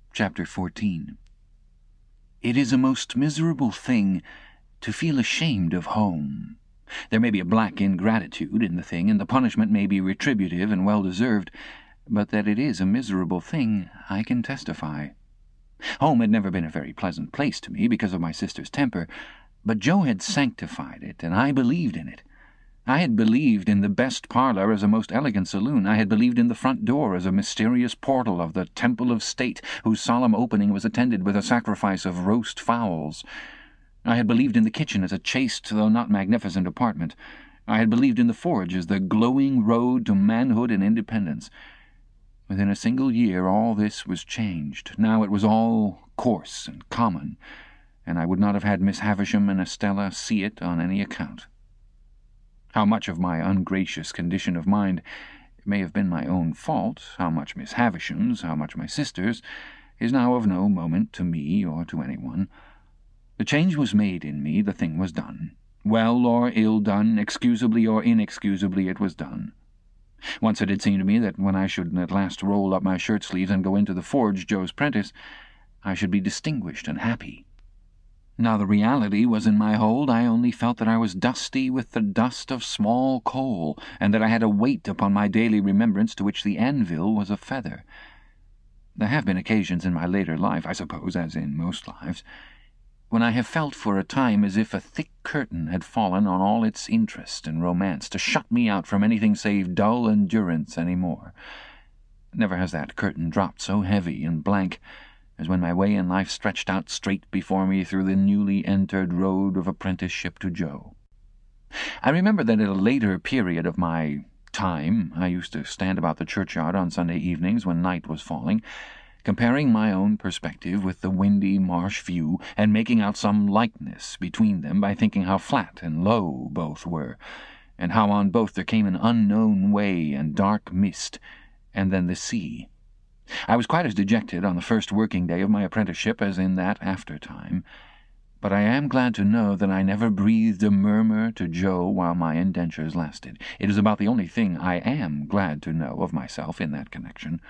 Chapter 14. It is a most miserable thing to feel ashamed of home. There may be a black ingratitude in the thing, and the punishment may be retributive and well-deserved, but that it is a miserable thing I can testify. Home had never been a very pleasant place to me because of my sister's temper, but Jo had sanctified it, and I believed in it. I had believed in the best parlour as a most elegant saloon. I had believed in the front door as a mysterious portal of the Temple of State, whose solemn opening was attended with a sacrifice of roast fowls. I had believed in the kitchen as a chaste, though not magnificent, apartment. I had believed in the forge as the glowing road to manhood and independence. Within a single year all this was changed. Now it was all coarse and common, and I would not have had Miss Havisham and Estella see it on any account. How much of my ungracious condition of mind may have been my own fault, how much Miss Havisham's, how much my sister's, is now of no moment to me or to anyone. The change was made in me, the thing was done. Well or ill done, excusably or inexcusably, it was done. Once it had seemed to me that when I should at last roll up my shirt-sleeves and go into the forge, Jo's prentice, I should be distinguished and happy. Now the reality was in my hold. I only felt that I was dusty with the dust of small coal, and that I had a weight upon my daily remembrance to which the anvil was a feather. There have been occasions in my later life, I suppose, as in most lives, when I have felt for a time as if a thick curtain had fallen on all its interest and romance, to shut me out from anything save dull endurance any more. Never has that curtain dropped so heavy and blank as when my way in life stretched out straight before me through the newly entered road of apprenticeship to Jo. I remember that at a later period of my time I used to stand about the churchyard on Sunday evenings when night was falling, comparing my own perspective with the windy marsh view, and making out some likeness between them by thinking how flat and low both were, and how on both there came an unknown way and dark mist, and then the sea. I was quite as dejected on the first working day of my apprenticeship as in that after-time, but I am glad to know that I never breathed a murmur to Jo while my indentures lasted. It is about the only thing I am glad to know of myself in that connection.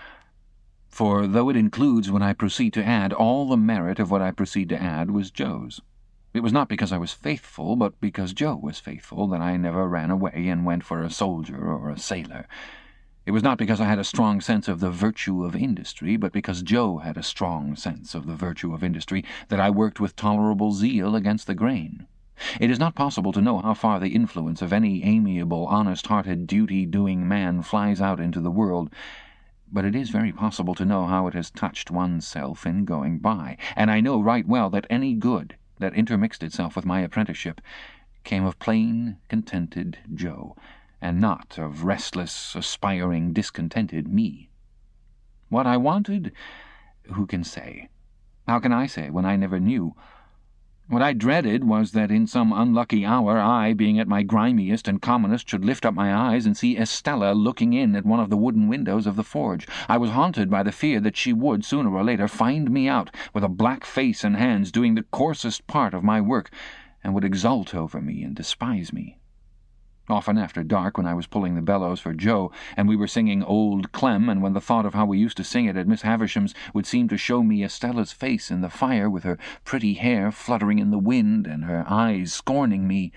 For though it includes what I proceed to add, all the merit of what I proceed to add was Jo's. It was not because I was faithful, but because Jo was faithful, that I never ran away and went for a soldier or a sailor. It was not because I had a strong sense of the virtue of industry, but because Jo had a strong sense of the virtue of industry, that I worked with tolerable zeal against the grain. It is not possible to know how far the influence of any amiable, honest-hearted, duty-doing man flies out into the world, but it is very possible to know how it has touched oneself in going by, and I know right well that any good that intermixed itself with my apprenticeship came of plain, contented Jo, and not of restless, aspiring, discontented me. What I wanted, who can say? How can I say, when I never knew? What I dreaded was that in some unlucky hour I, being at my grimiest and commonest, should lift up my eyes and see Estella looking in at one of the wooden windows of the forge. I was haunted by the fear that she would, sooner or later, find me out, with a black face and hands, doing the coarsest part of my work, and would exult over me and despise me. Often after dark, when I was pulling the bellows for Jo, and we were singing Old Clem, and when the thought of how we used to sing it at Miss Havisham's would seem to show me Estella's face in the fire, with her pretty hair fluttering in the wind and her eyes scorning me,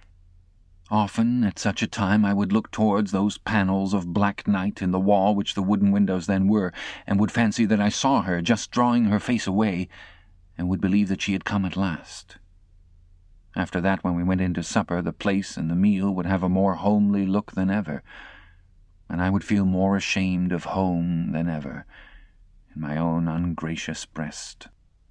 often at such a time I would look towards those panels of black night in the wall which the wooden windows then were, and would fancy that I saw her just drawing her face away, and would believe that she had come at last. After that, when we went in to supper, the place and the meal would have a more homely look than ever, and I would feel more ashamed of home than ever in my own ungracious breast.